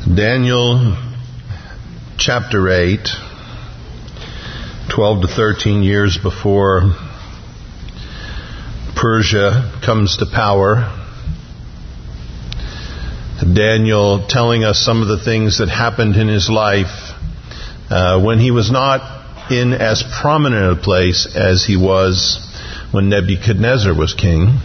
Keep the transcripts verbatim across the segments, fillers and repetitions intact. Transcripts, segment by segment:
Daniel chapter eight, twelve to thirteen years before Persia comes to power. Daniel telling us some of the things that happened in his life uh, when he was not in as prominent a place as he was when Nebuchadnezzar was king.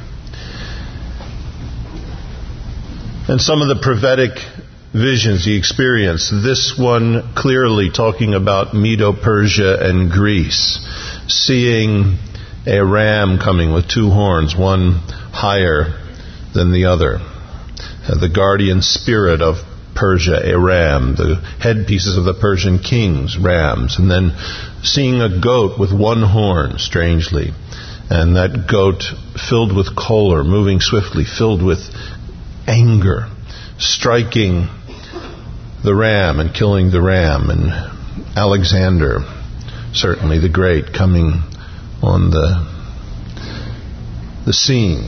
And some of the prophetic visions he experienced. This one clearly talking about Medo-Persia and Greece. Seeing a ram coming with two horns, one higher than the other. The guardian spirit of Persia, a ram. The headpieces of the Persian kings, rams. And then seeing a goat with one horn, strangely. And that goat filled with choler, moving swiftly, filled with anger, striking the ram and killing the ram. And Alexander, certainly the Great, coming on the the scene,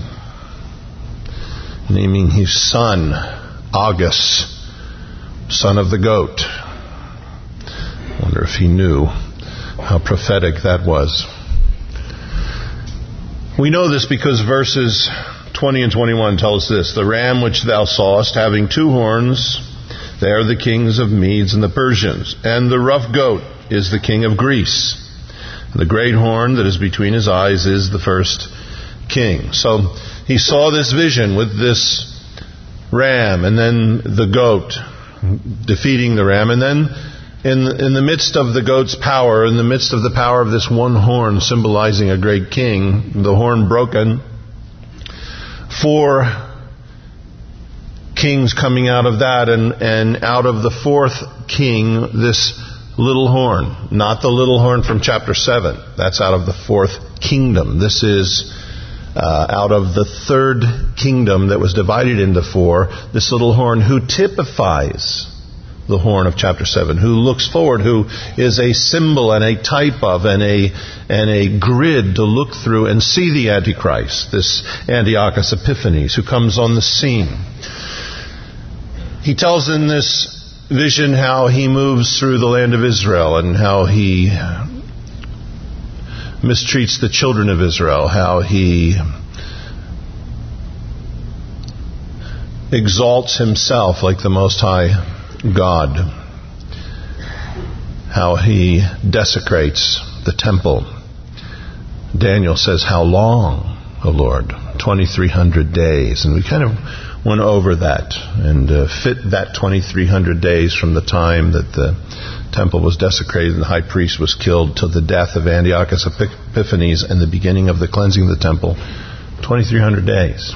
naming his son Agus, son of the goat. I wonder if he knew how prophetic that was. We know this because verses twenty and twenty-one tell us this: the ram which thou sawest having two horns, they are the kings of Medes and the Persians, and the rough goat is the king of Greece. The great horn that is between his eyes is the first king. So he saw this vision with this ram, and then the goat defeating the ram, and then in in the midst of the goat's power, in the midst of the power of this one horn symbolizing a great king, the horn broken, four kings coming out of that, and, and out of the fourth king, this little horn. Not the little horn from chapter seven. That's out of the fourth kingdom. This is uh, out of the third kingdom that was divided into four. This little horn who typifies the horn of chapter seven, who looks forward, who is a symbol and a type of and a and a grid to look through and see the Antichrist, this Antiochus Epiphanes, who comes on the scene. He tells in this vision how he moves through the land of Israel and how he mistreats the children of Israel, how he exalts himself like the Most High God, how he desecrates the temple. Daniel says, how long, O Lord? twenty-three hundred days. And we kind of went over that and uh, fit that twenty-three hundred days from the time that the temple was desecrated and the high priest was killed till the death of Antiochus Epiphanes and the beginning of the cleansing of the temple. twenty-three hundred days.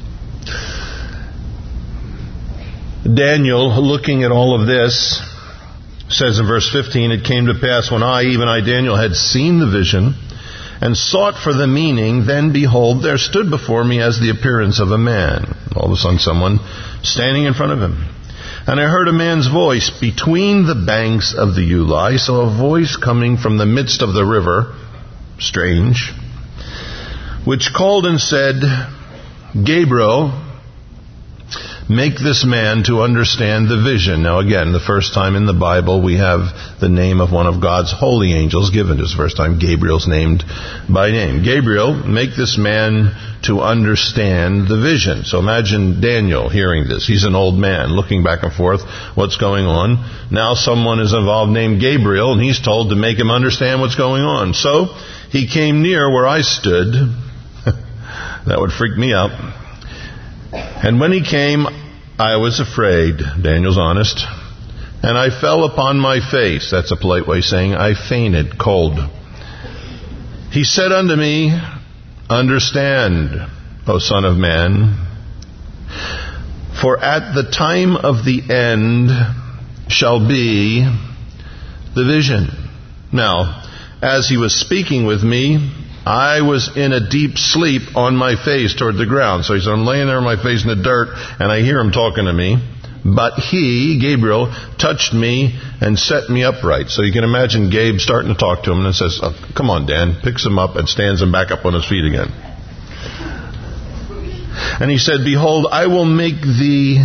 Daniel, looking at all of this, says in verse fifteen, it came to pass when I, even I, Daniel, had seen the vision and sought for the meaning, then behold, there stood before me as the appearance of a man. All of a sudden someone standing in front of him. And I heard a man's voice between the banks of the Ulai, so a voice coming from the midst of the river, strange, which called and said, Gabriel, make this man to understand the vision. Now again, the first time in the Bible we have the name of one of God's holy angels given. It's the first time Gabriel's named by name. Gabriel, make this man to understand the vision. So imagine Daniel hearing this. He's an old man looking back and forth. What's going on? Now someone is involved named Gabriel, and he's told to make him understand what's going on. So he came near where I stood. That would freak me out. And when he came, I was afraid. Daniel's honest. And I fell upon my face. That's a polite way of saying I fainted cold. He said unto me, understand, O Son of Man, for at the time of the end shall be the vision. Now, as he was speaking with me, I was in a deep sleep on my face toward the ground. So he said, I'm laying there on my face in the dirt, and I hear him talking to me. But he, Gabriel, touched me and set me upright. So you can imagine Gabe starting to talk to him and says, oh, come on, Dan, picks him up and stands him back up on his feet again. And he said, behold, I will make thee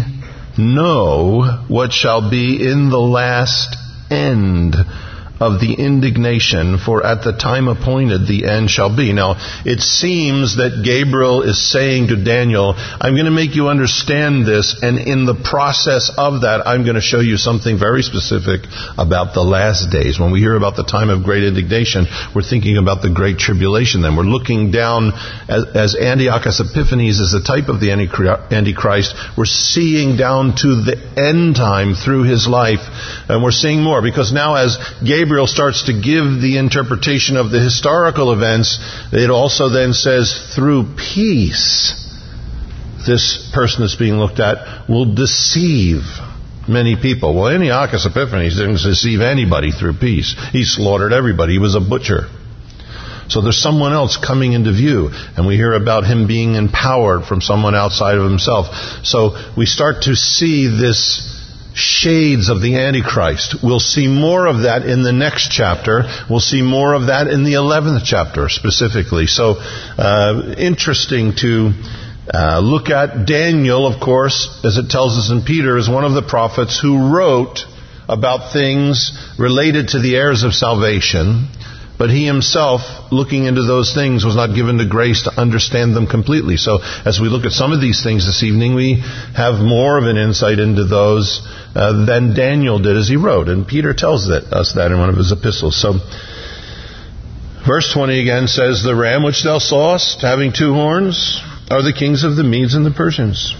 know what shall be in the last end of the indignation, for at the time appointed the end shall be. Now, it seems that Gabriel is saying to Daniel, I'm going to make you understand this, and in the process of that, I'm going to show you something very specific about the last days. When we hear about the time of great indignation, we're thinking about the great tribulation then. We're looking down, as, as Antiochus Epiphanes is the type of the Antichrist, we're seeing down to the end time through his life, and we're seeing more, because now as Gabriel Gabriel starts to give the interpretation of the historical events, it also then says, through peace, this person that's being looked at will deceive many people. Well, Antiochus Epiphanes didn't deceive anybody through peace. He slaughtered everybody. He was a butcher. So there's someone else coming into view, and we hear about him being empowered from someone outside of himself. So we start to see this shades of the Antichrist. We'll see more of that in the next chapter. We'll see more of that in the eleventh chapter specifically. So uh, interesting to uh, look at. Daniel, of course, as it tells us in Peter, is one of the prophets who wrote about things related to the heirs of salvation. But he himself, looking into those things, was not given the grace to understand them completely. So as we look at some of these things this evening, we have more of an insight into those uh, than Daniel did as he wrote. And Peter tells that, us that in one of his epistles. So verse twenty again says, the ram which thou sawest, having two horns, are the kings of the Medes and the Persians.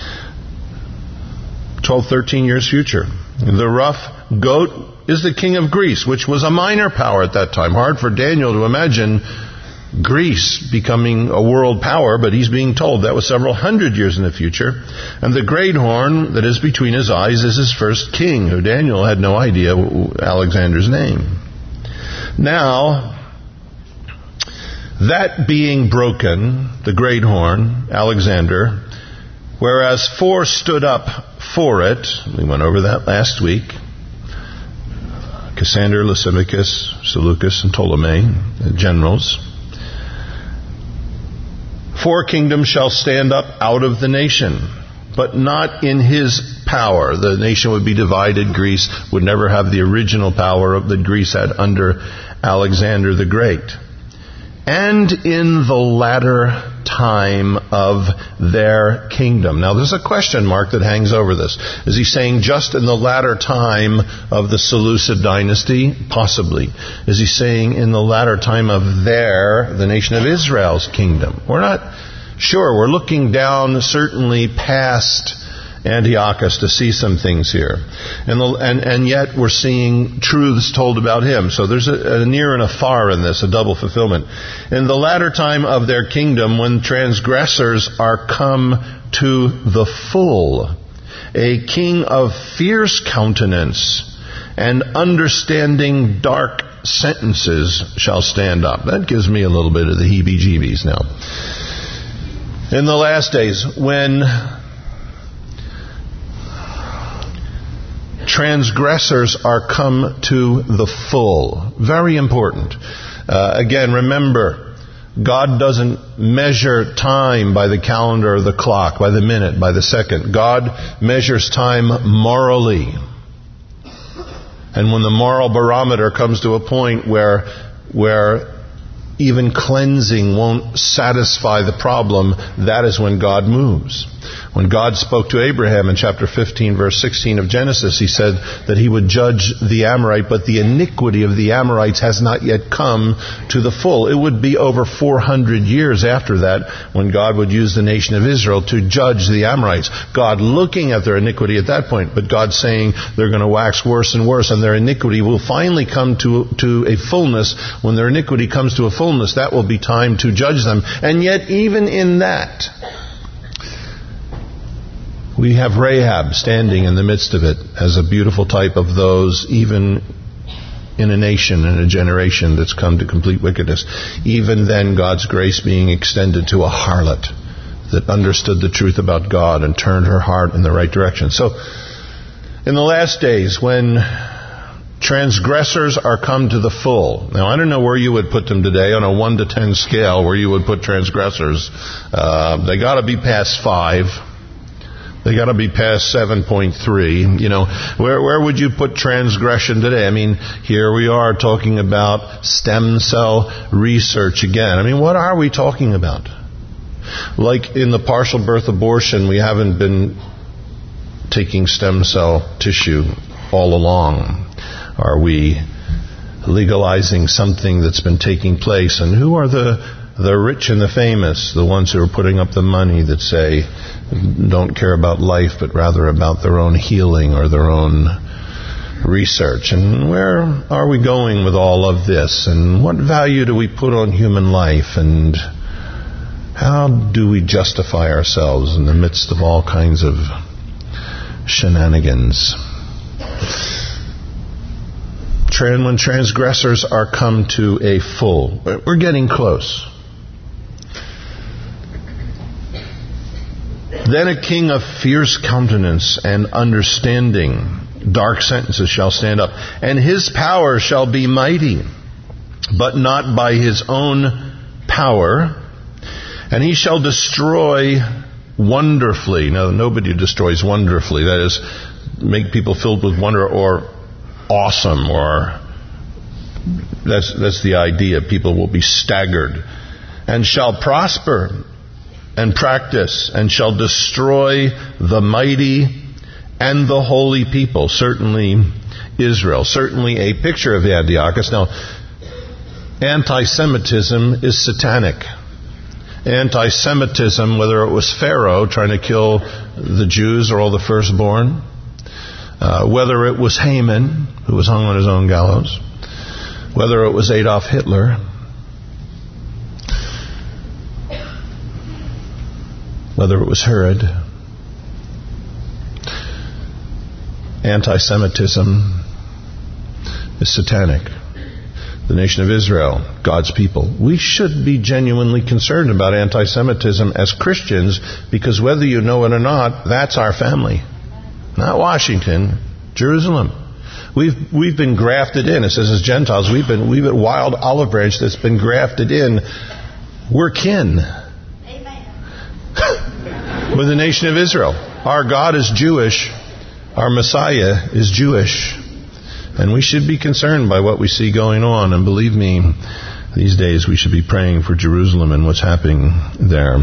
twelve, thirteen years future. The rough goat is the king of Greece, which was a minor power at that time. Hard for Daniel to imagine Greece becoming a world power, but he's being told that was several hundred years in the future. And the great horn that is between his eyes is his first king, who Daniel had no idea Alexander's name. Now, that being broken, the great horn, Alexander, whereas four stood up for it, we went over that last week, Cassander, Lysimachus, Seleucus, and Ptolemy, the generals. Four kingdoms shall stand up out of the nation, but not in his power. The nation would be divided. Greece would never have the original power that Greece had under Alexander the Great. And in the latter time of their kingdom. Now there's a question mark that hangs over this. Is he saying just in the latter time of the Seleucid dynasty? Possibly. Is he saying in the latter time of their, the nation of Israel's kingdom? We're not sure. We're looking down certainly past Antiochus to see some things here. And, the, and, and yet we're seeing truths told about him. So there's a, a near and a far in this, a double fulfillment. In the latter time of their kingdom, when transgressors are come to the full, a king of fierce countenance and understanding dark sentences shall stand up. That gives me a little bit of the heebie-jeebies now. In the last days, when transgressors are come to the full. Very important. Uh, again, remember, God doesn't measure time by the calendar or the clock, by the minute, by the second. God measures time morally. And when the moral barometer comes to a point where, where even cleansing won't satisfy the problem, that is when God moves. When God spoke to Abraham in chapter fifteen, verse sixteen of Genesis, he said that he would judge the Amorite, but the iniquity of the Amorites has not yet come to the full. It would be over four hundred years after that when God would use the nation of Israel to judge the Amorites. God looking at their iniquity at that point, but God saying they're going to wax worse and worse, and their iniquity will finally come to, to a fullness. When their iniquity comes to a fullness, that will be time to judge them. And yet, even in that, we have Rahab standing in the midst of it as a beautiful type of those, even in a nation and a generation that's come to complete wickedness. Even then, God's grace being extended to a harlot that understood the truth about God and turned her heart in the right direction. So, in the last days, when transgressors are come to the full. Now, I don't know where you would put them today on a one to ten scale, where you would put transgressors. Uh, they got to be past five. They They got to be past seven point three. You know, where where would you put transgression today? I mean, here we are talking about stem cell research again. I mean, what are we talking about? Like in the partial birth abortion, we haven't been taking stem cell tissue all along. Are we legalizing something that's been taking place? And who are the the rich and the famous, the ones who are putting up the money that say don't care about life but rather about their own healing or their own research? And where are we going with all of this? And what value do we put on human life? And how do we justify ourselves in the midst of all kinds of shenanigans? When transgressors are come to a full, we're getting close. Then a king of fierce countenance and understanding, dark sentences shall stand up, and his power shall be mighty, but not by his own power, and he shall destroy wonderfully. Now, nobody destroys wonderfully. That is, make people filled with wonder or awesome, or that's that's the idea. People will be staggered. And shall prosper and practice, and shall destroy the mighty and the holy people. Certainly Israel. Certainly a picture of Antiochus. Now, anti-Semitism is satanic. Anti-Semitism, whether it was Pharaoh trying to kill the Jews or all the firstborn, uh, whether it was Haman, who was hung on his own gallows, whether it was Adolf Hitler, whether it was Herod, anti-Semitism is satanic. The nation of Israel, God's people. We should be genuinely concerned about anti-Semitism as Christians, because whether you know it or not, that's our family. Not Washington, Jerusalem. We've we've been grafted in. It says as Gentiles, we've been we've been wild olive branch that's been grafted in. We're kin. Amen. With the nation of Israel. Our God is Jewish. Our Messiah is Jewish. And we should be concerned by what we see going on. And believe me, these days we should be praying for Jerusalem and what's happening there.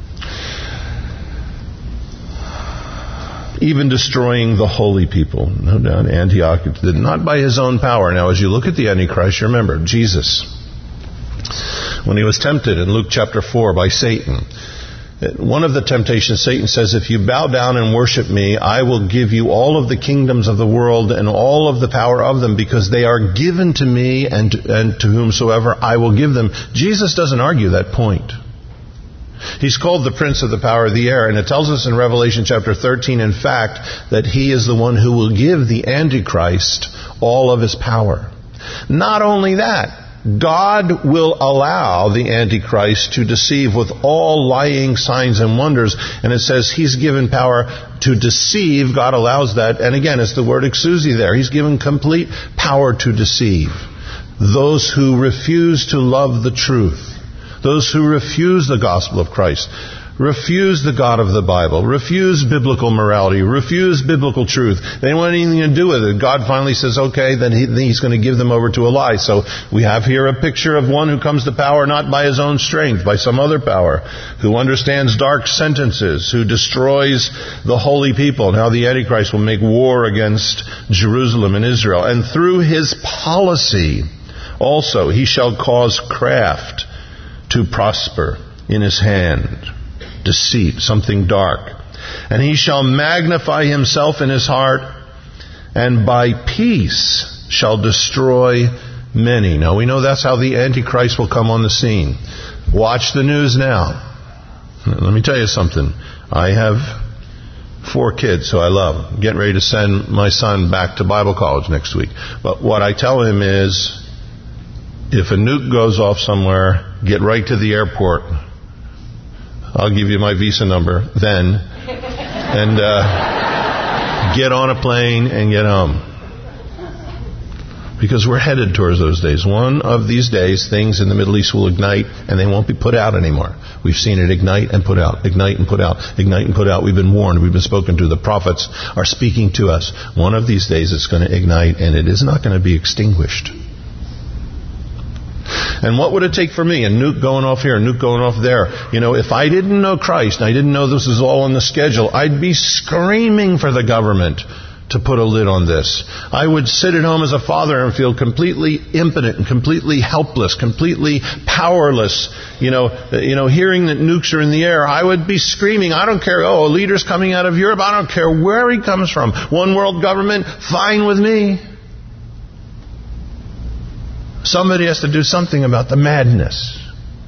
Even destroying the holy people. No doubt Antiochus did not by his own power. Now as you look at the Antichrist, you remember Jesus, when he was tempted in Luke chapter four by Satan. One of the temptations, Satan says, if you bow down and worship me, I will give you all of the kingdoms of the world and all of the power of them, because they are given to me, and to, and to whomsoever I will give them. Jesus doesn't argue that point. He's called the prince of the power of the air, and it tells us in Revelation chapter thirteen, in fact, that he is the one who will give the Antichrist all of his power. Not only that, God will allow the Antichrist to deceive with all lying signs and wonders. And it says he's given power to deceive. God allows that. And again, it's the word exousia there. He's given complete power to deceive those who refuse to love the truth, those who refuse the gospel of Christ, refuse the God of the Bible, refuse biblical morality, refuse biblical truth. They don't want anything to do with it. God finally says, okay, then he, he's going to give them over to a lie. So we have here a picture of one who comes to power not by his own strength, by some other power, who understands dark sentences, who destroys the holy people. Now the Antichrist will make war against Jerusalem and Israel. And through his policy also he shall cause craft to prosper in his hand. Deceit, something dark. And he shall magnify himself in his heart, and by peace shall destroy many. Now we know that's how the Antichrist will come on the scene. Watch the news now. Let me tell you something. I have four kids who I love. I'm getting ready to send my son back to Bible college next week. But what I tell him is, if a nuke goes off somewhere, get right to the airport. I'll give you my visa number then. And uh, get on a plane and get home. Because we're headed towards those days. One of these days, things in the Middle East will ignite and they won't be put out anymore. We've seen it ignite and put out, ignite and put out, ignite and put out. We've been warned. We've been spoken to. The prophets are speaking to us. One of these days it's going to ignite and it is not going to be extinguished. And what would it take for me? A nuke going off here, a nuke going off there. You know, if I didn't know Christ and I didn't know this was all on the schedule, I'd be screaming for the government to put a lid on this. I would sit at home as a father and feel completely impotent and completely helpless, completely powerless. You know, you know, hearing that nukes are in the air, I would be screaming, I don't care, oh, a leader's coming out of Europe, I don't care where he comes from. One world government, fine with me. Somebody has to do something about the madness.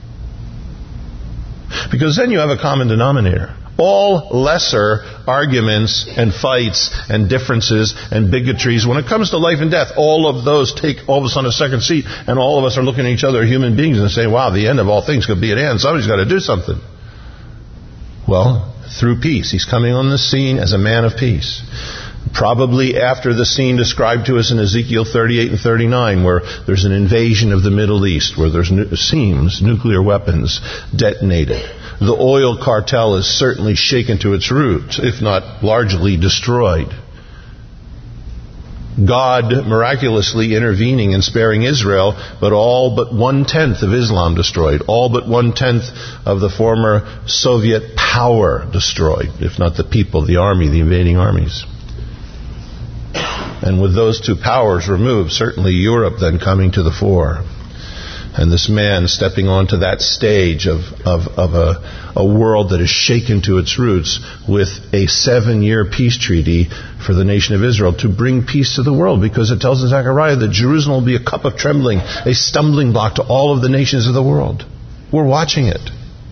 Because then you have a common denominator. All lesser arguments and fights and differences and bigotries, when it comes to life and death, all of those take all of us on a second seat, and all of us are looking at each other, human beings, and saying, wow, the end of all things could be at hand. Somebody's got to do something. Well, through peace. He's coming on the scene as a man of peace. Probably after the scene described to us in Ezekiel thirty-eight and thirty-nine, where there's an invasion of the Middle East, where there's, it seems, nuclear weapons detonated. The oil cartel is certainly shaken to its roots, if not largely destroyed. God miraculously intervening and sparing Israel, but all but one-tenth of Islam destroyed. All but one-tenth of the former Soviet power destroyed, if not the people, the army, the invading armies. And with those two powers removed, certainly Europe then coming to the fore. And this man stepping onto that stage of, of, of a, a world that is shaken to its roots with a seven-year peace treaty for the nation of Israel to bring peace to the world. Because it tells in Zechariah that Jerusalem will be a cup of trembling, a stumbling block to all of the nations of the world. We're watching it.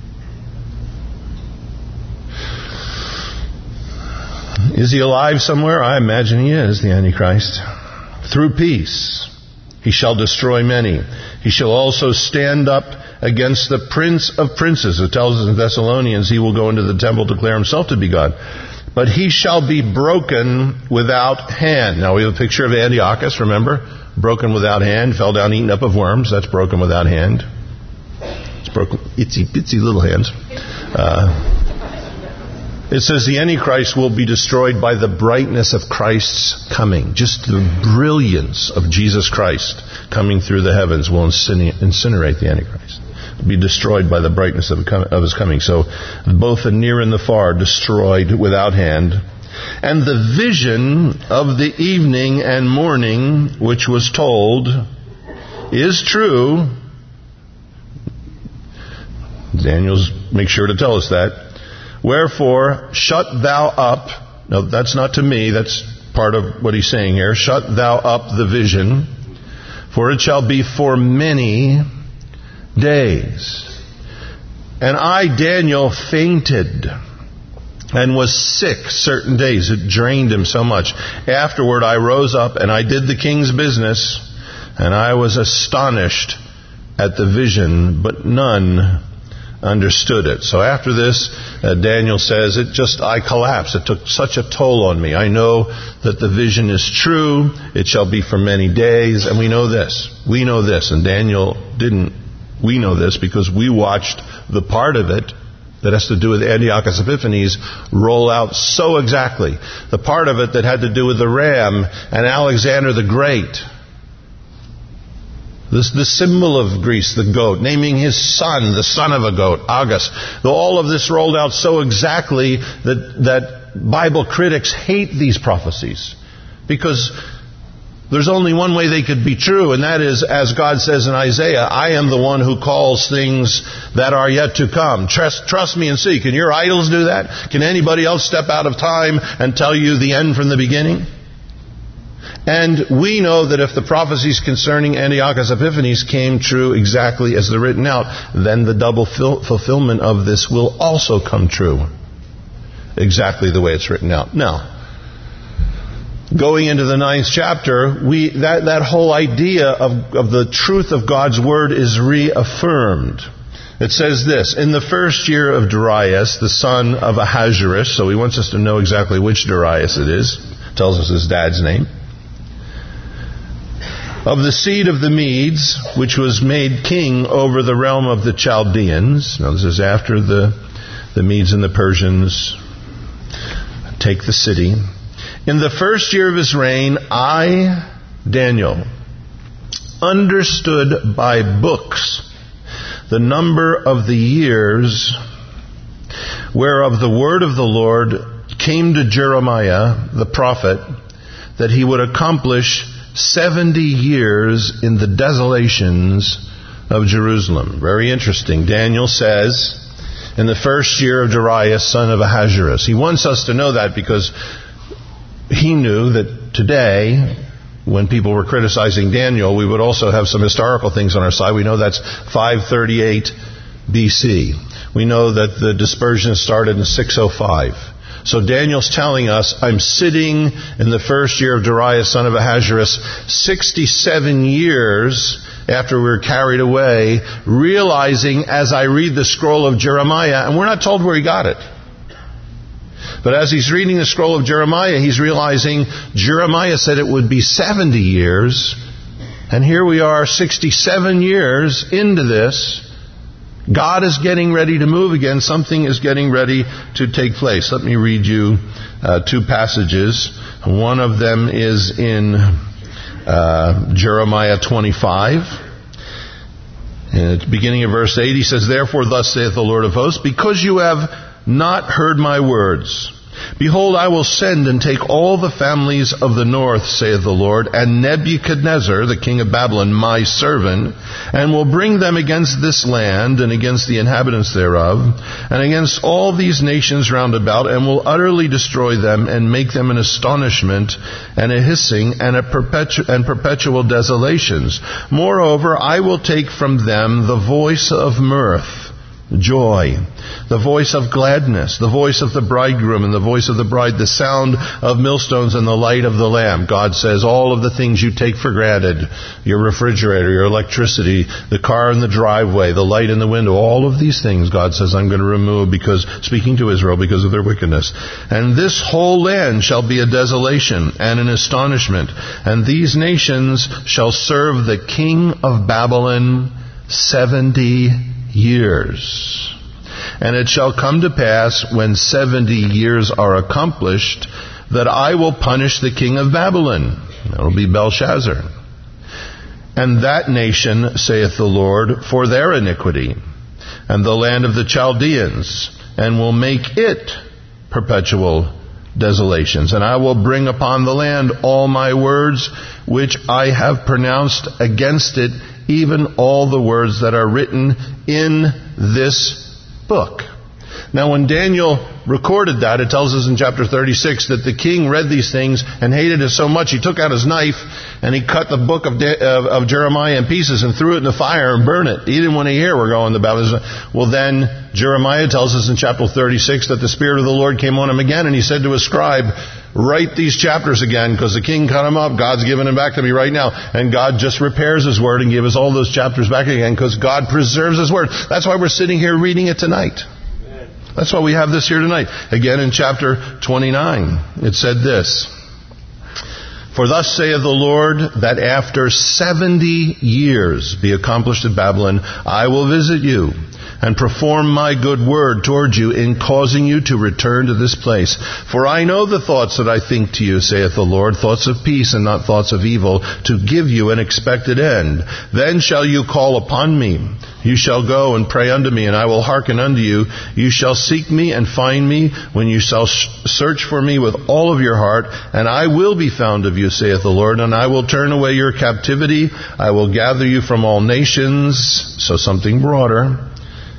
Is he alive somewhere? I imagine he is, the Antichrist. Through peace he shall destroy many. He shall also stand up against the prince of princes. It tells us in Thessalonians, he will go into the temple, declare himself to be God. But he shall be broken without hand. Now we have a picture of Antiochus, remember? Broken without hand, fell down eaten up of worms. That's broken without hand. It's broken, itsy bitsy little hands. Uh, It says the Antichrist will be destroyed by the brightness of Christ's coming. Just the brilliance of Jesus Christ coming through the heavens will incinerate the Antichrist. Will be destroyed by the brightness of his coming. So both the near and the far destroyed without hand. And the vision of the evening and morning, which was told, is true. Daniel's make sure to tell us that. Wherefore, shut thou up. No, that's not to me. That's part of what he's saying here. Shut thou up the vision, for it shall be for many days. And I, Daniel, fainted and was sick certain days. It drained him so much. Afterward, I rose up and I did the king's business, and I was astonished at the vision, but none understood it. So after this, uh, Daniel says, it just, I collapsed. It took such a toll on me. I know that the vision is true. It shall be for many days. And we know this. We know this. And Daniel didn't. We know this because we watched the part of it that has to do with Antiochus Epiphanes roll out so exactly. The part of it that had to do with the ram and Alexander the Great. This, the symbol of Greece, the goat, naming his son, the son of a goat, August. All of this rolled out so exactly that, that Bible critics hate these prophecies. Because there's only one way they could be true, and that is, as God says in Isaiah, I am the one who calls things that are yet to come. Trust, trust me and see. Can your idols do that? Can anybody else step out of time and tell you the end from the beginning? And we know that if the prophecies concerning Antiochus Epiphanes came true exactly as they're written out, then the double fil- fulfillment of this will also come true. Exactly the way it's written out. Now, going into the ninth chapter, we that, that whole idea of, of the truth of God's Word is reaffirmed. It says this, in the first year of Darius, the son of Ahasuerus, so he wants us to know exactly which Darius it is, tells us his dad's name. of the seed of the Medes, which was made king over the realm of the Chaldeans. Now this is after the, the Medes and the Persians take the city. In the first year of his reign, I, Daniel, understood by books the number of the years whereof the word of the Lord came to Jeremiah the prophet, that he would accomplish seventy years in the desolations of Jerusalem. Very interesting. Daniel says, in the first year of Darius, son of Ahasuerus. He wants us to know that because he knew that today, when people were criticizing Daniel, we would also have some historical things on our side. We know that's five thirty-eight B C. We know that the dispersion started in six oh five. So Daniel's telling us, I'm sitting in the first year of Darius, son of Ahasuerus, sixty-seven years after we were carried away, realizing as I read the scroll of Jeremiah, and we're not told where he got it, but as he's reading the scroll of Jeremiah, he's realizing Jeremiah said it would be seventy years, and here we are sixty-seven years into this. God is getting ready to move again. Something is getting ready to take place. Let me read you uh, two passages. One of them is in uh, Jeremiah twenty-five. And at the beginning of verse eight, he says, Therefore thus saith the Lord of hosts, because you have not heard my words, behold, I will send and take all the families of the north, saith the Lord, and Nebuchadnezzar, the king of Babylon, my servant, and will bring them against this land and against the inhabitants thereof, and against all these nations round about, and will utterly destroy them and make them an astonishment and a hissing and a perpetu- and perpetual desolations. Moreover, I will take from them the voice of mirth, joy, the voice of gladness, the voice of the bridegroom and the voice of the bride, the sound of millstones and the light of the lamp. God says all of the things you take for granted, your refrigerator, your electricity, the car in the driveway, the light in the window, all of these things God says I'm going to remove, because, speaking to Israel, because of their wickedness. And this whole land shall be a desolation and an astonishment, and these nations shall serve the king of Babylon seventy years. And it shall come to pass, when seventy years are accomplished, that I will punish the king of Babylon. That will be Belshazzar. And that nation, saith the Lord, for their iniquity, and the land of the Chaldeans, and will make it perpetual desolations. And I will bring upon the land all my words, which I have pronounced against it, even all the words that are written in this book. Now, when Daniel recorded that, it tells us in chapter thirty-six that the king read these things and hated it so much, he took out his knife and he cut the book of, De- of, of Jeremiah in pieces and threw it in the fire and burned it. He didn't want to hear we're going to Babylon. Well, then Jeremiah tells us in chapter thirty-six that the Spirit of the Lord came on him again, and he said to his scribe, write these chapters again, because the king cut them up. God's giving them back to me right now. And God just repairs his word and gives us all those chapters back again, because God preserves his word. That's why we're sitting here reading it tonight. That's why we have this here tonight. Again, in chapter twenty-nine, it said this, For thus saith the Lord, that after seventy years be accomplished at Babylon, I will visit you, and perform my good word toward you in causing you to return to this place. For I know the thoughts that I think to you, saith the Lord, thoughts of peace and not thoughts of evil, to give you an expected end. Then shall you call upon me. You shall go and pray unto me, and I will hearken unto you. You shall seek me and find me when you shall search for me with all of your heart, and I will be found of you, saith the Lord, and I will turn away your captivity. I will gather you from all nations, so something broader,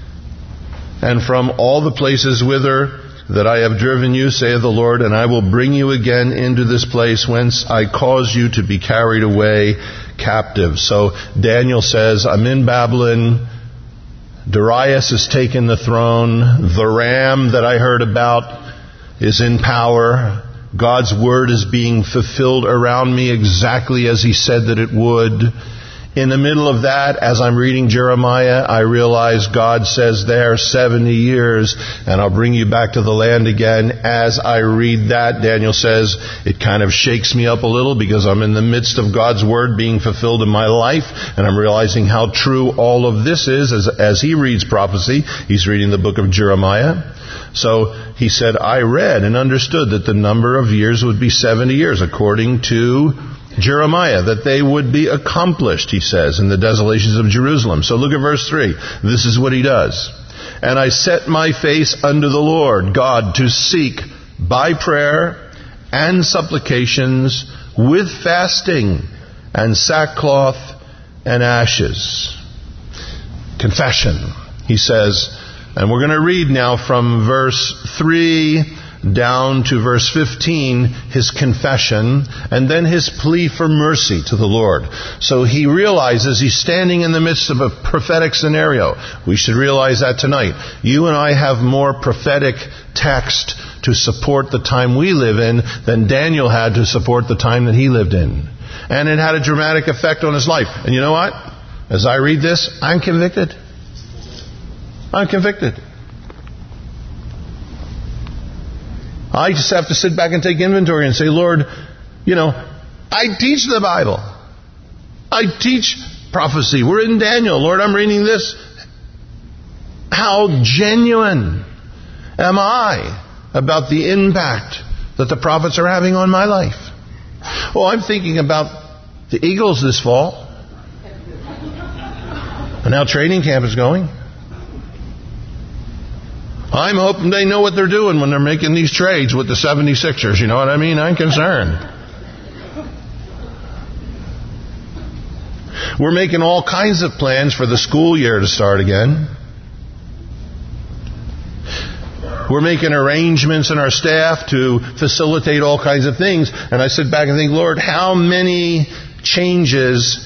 and from all the places whither that I have driven you, saith the Lord, and I will bring you again into this place whence I caused you to be carried away captive. So Daniel says, I'm in Babylon. Darius has taken the throne. The ram that I heard about is in power. God's word is being fulfilled around me exactly as he said that it would. In the middle of that, as I'm reading Jeremiah, I realize God says there seventy years, and I'll bring you back to the land again. As I read that, Daniel says, it kind of shakes me up a little because I'm in the midst of God's Word being fulfilled in my life, and I'm realizing how true all of this is. As, as he reads prophecy, he's reading the book of Jeremiah. So he said, I read and understood that the number of years would be seventy years, according to Jeremiah, that they would be accomplished, he says, in the desolations of Jerusalem. So look at verse three. This is what he does. And I set my face unto the Lord God to seek by prayer and supplications with fasting and sackcloth and ashes. Confession, he says. And we're going to read now from verse three down to verse fifteen, his confession, and then his plea for mercy to the Lord. So he realizes he's standing in the midst of a prophetic scenario. We should realize that tonight. You and I have more prophetic text to support the time we live in than Daniel had to support the time that he lived in. And it had a dramatic effect on his life. And you know what? As I read this, I'm convicted. I'm convicted. I just have to sit back and take inventory and say, Lord, you know, I teach the Bible. I teach prophecy. We're in Daniel. Lord, I'm reading this. How genuine am I about the impact that the prophets are having on my life? Oh, I'm thinking about the Eagles this fall. And how training camp is going. I'm hoping they know what they're doing when they're making these trades with the seventy-sixers. You know what I mean? I'm concerned. We're making all kinds of plans for the school year to start again. We're making arrangements in our staff to facilitate all kinds of things. And I sit back and think, Lord, how many changes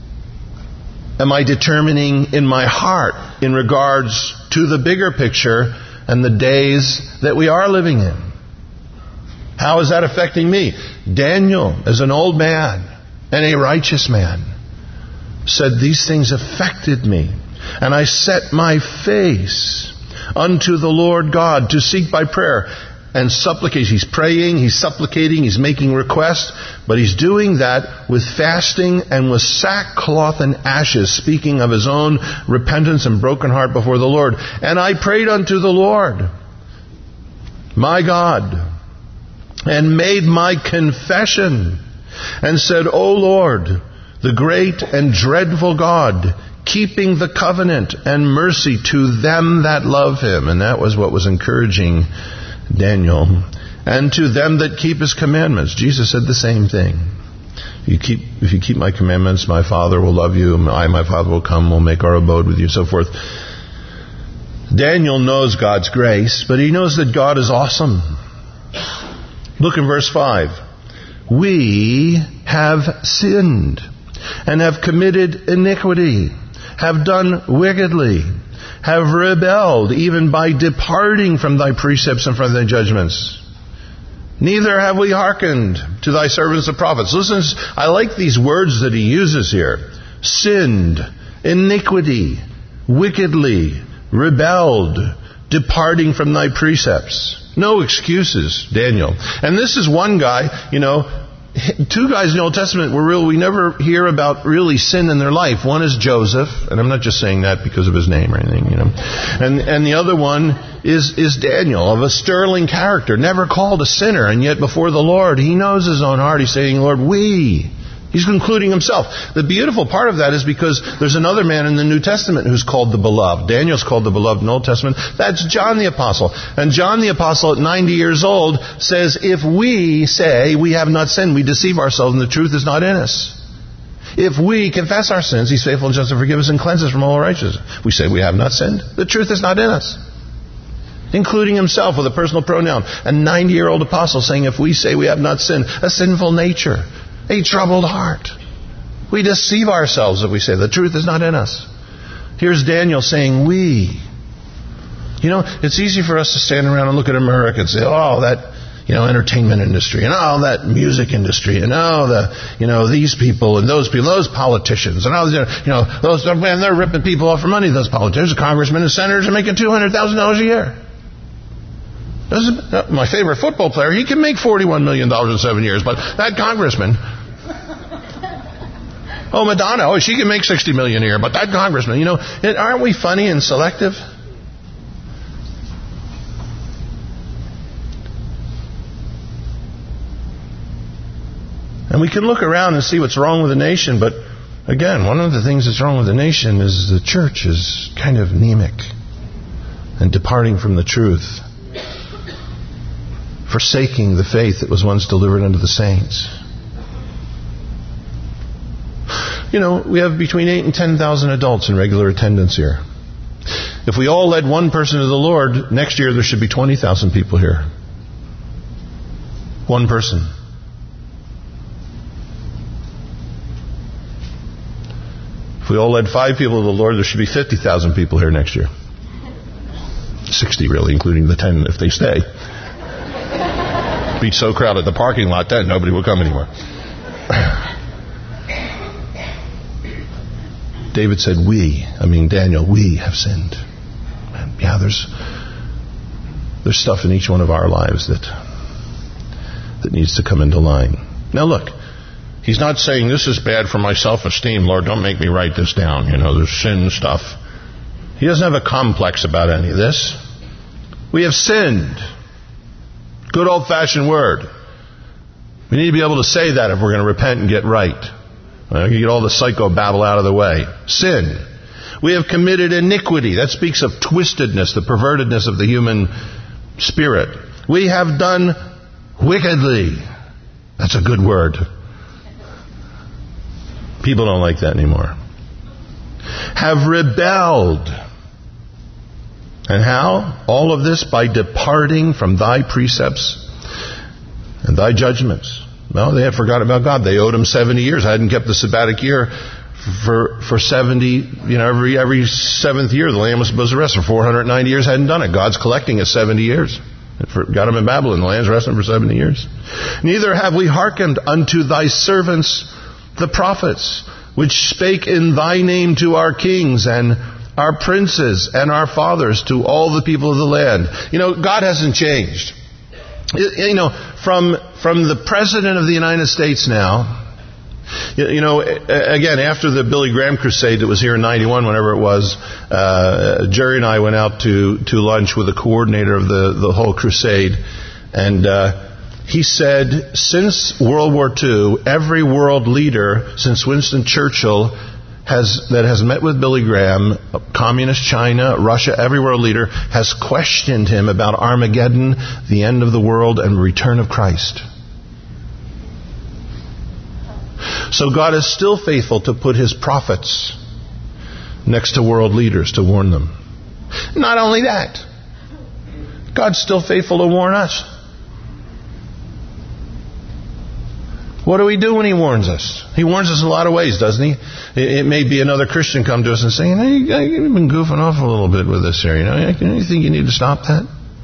am I determining in my heart in regards to the bigger picture and the days that we are living in? How is that affecting me? Daniel, as an old man and a righteous man, said these things affected me. And I set my face unto the Lord God to seek by prayer and supplication. He's praying, he's supplicating, he's making requests, but he's doing that with fasting and with sackcloth and ashes, speaking of his own repentance and broken heart before the Lord. And I prayed unto the Lord, my God, and made my confession, and said, O Lord, the great and dreadful God, keeping the covenant and mercy to them that love him. And that was what was encouraging Daniel. And to them that keep his commandments. Jesus said the same thing. You keep, if you keep my commandments, my Father will love you. I, my Father, will come, will make our abode with you, so forth. Daniel knows God's grace, but he knows that God is awesome. Look in verse five. We have sinned and have committed iniquity, have done wickedly, have rebelled, even by departing from thy precepts and from thy judgments. Neither have we hearkened to thy servants the prophets. Listen, I like these words that he uses here. Sinned, iniquity, wickedly, rebelled, departing from thy precepts. No excuses, Daniel. And this is one guy, you know, two guys in the Old Testament were real. We never hear about really sin in their life. One is Joseph, and I'm not just saying that because of his name or anything, you know. And and the other one is is Daniel, of a sterling character, never called a sinner, and yet before the Lord, he knows his own heart. He's saying, Lord, we. He's including himself. The beautiful part of that is because there's another man in the New Testament who's called the Beloved. Daniel's called the Beloved in the Old Testament. That's John the Apostle. And John the Apostle at ninety years old says, if we say we have not sinned, we deceive ourselves and the truth is not in us. If we confess our sins, he's faithful and just to forgive us and cleanse us from all unrighteousness. We say we have not sinned. The truth is not in us. Including himself with a personal pronoun. A ninety-year-old apostle saying if we say we have not sinned, a sinful nature, a troubled heart. We deceive ourselves if we say the truth is not in us. Here's Daniel saying we. You know, it's easy for us to stand around and look at America and say, oh, that, you know, entertainment industry, and oh, that music industry, and oh, the, you know, these people and those people, those politicians, and all, you know, those, man, they're ripping people off for money, those politicians, congressmen and senators are making two hundred thousand dollars a year. Doesn't, my favorite football player, he can make forty-one million dollars in seven years, but that congressman, oh, Madonna, oh, she can make sixty million dollars a year, but that congressman, you know, aren't we funny and selective? And we can look around and see what's wrong with the nation, but again, one of the things that's wrong with the nation is the church is kind of anemic and departing from the truth, forsaking the faith that was once delivered unto the saints. You know, we have between eight and ten thousand adults in regular attendance here. If we all led one person to the Lord, next year there should be twenty thousand people here. One person. If we all led five people to the Lord, there should be fifty thousand people here next year. sixty really, including the ten if they stay. Be so crowded the parking lot then nobody will come anymore. David said, we, I mean Daniel, we have sinned. And yeah, there's there's stuff in each one of our lives that that needs to come into line. Now look, he's not saying this is bad for my self-esteem, Lord, don't make me write this down. You know, there's sin stuff. He doesn't have a complex about any of this. We have sinned. Good old-fashioned word. We need to be able to say that if we're going to repent and get right. Uh, you get all the psychobabble out of the way. Sin. We have committed iniquity. That speaks of twistedness, the pervertedness of the human spirit. We have done wickedly. That's a good word. People don't like that anymore. Have rebelled. And how? All of this by departing from thy precepts and thy judgments. No, they had forgotten about God. They owed him seventy years. I hadn't kept the sabbatic year for for seventy, you know, every every seventh year the land was supposed to rest. For four hundred ninety years, hadn't done it. God's collecting his seventy years. Got him in Babylon. The land's resting for seventy years. Neither have we hearkened unto thy servants, the prophets, which spake in thy name to our kings and our princes and our fathers, to all the people of the land. You know, God hasn't changed. You know, from from the President of the United States now, you know, again, after the Billy Graham crusade that was here in ninety-one, whenever it was, uh, Jerry and I went out to, to lunch with the coordinator of the, the whole crusade, and uh, he said, since World War Two, every world leader since Winston Churchill has that has met with Billy Graham, communist China, Russia, every world leader has questioned him about Armageddon, the end of the world, and return of Christ. So God is still faithful to put his prophets next to world leaders to warn them. Not only that, God's still faithful to warn us. What do we do when he warns us? He warns us in a lot of ways, doesn't he? It, it may be another Christian come to us and say, you know, you've been goofing off a little bit with this here. You know, you think you need to stop that?